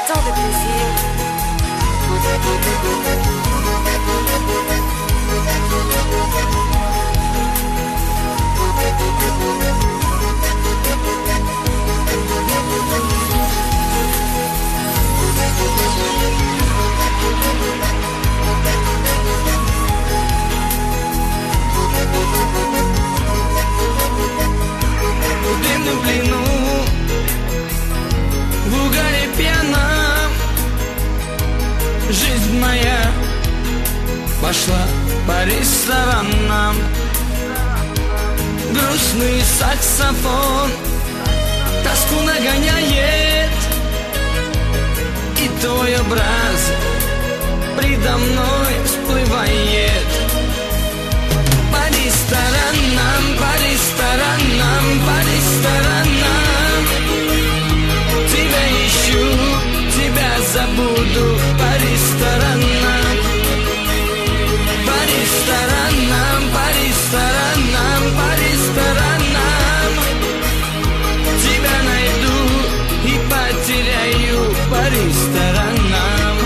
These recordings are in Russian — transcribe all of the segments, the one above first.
tant de plaisir. В дымном плену, в угаре пьяном, жизнь моя пошла по ресторанам. Грустный саксофон тоску нагоняет, и твой образ предо мной всплывает. По ресторанам, по ресторанам, по ресторанам тебя ищу, тебя забуду. По ресторанам, по ресторанам, по ресторанам, по ресторанам тебя найду и потеряю. По ресторанам.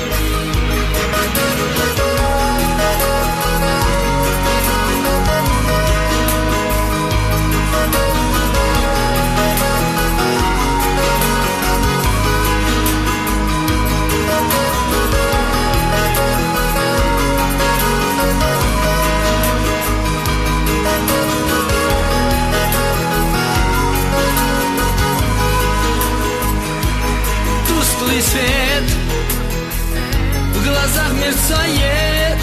Тусклый свет в глазах мерцает,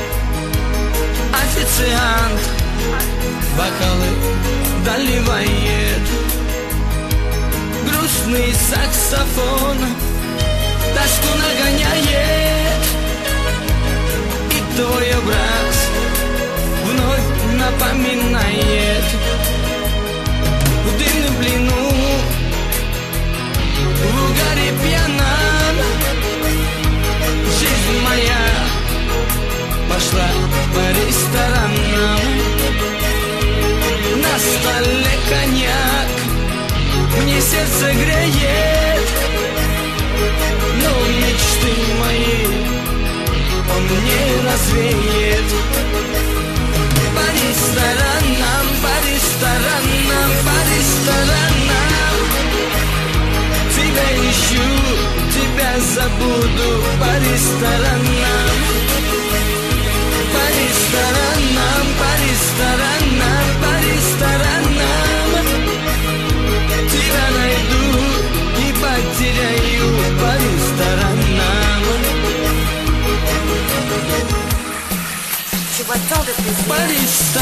официант бокалы доливает. Грустный саксофон тоску нагоняет, и твой образ вновь напоминает. В дымном плену, в угаре пьяном, жизнь моя пошла по ресторанам. На столе коньяк мне сердце греет, но мечты мои он не развеет. По ресторанам, по ресторанам, по ресторанам тебя ищу, тебя забуду. По ресторанам, по ресторанам, по ресторанам, по ресторанам тебя найду и потеряю. По ресторанам. Je vois tant de plaisir. По ресторанам.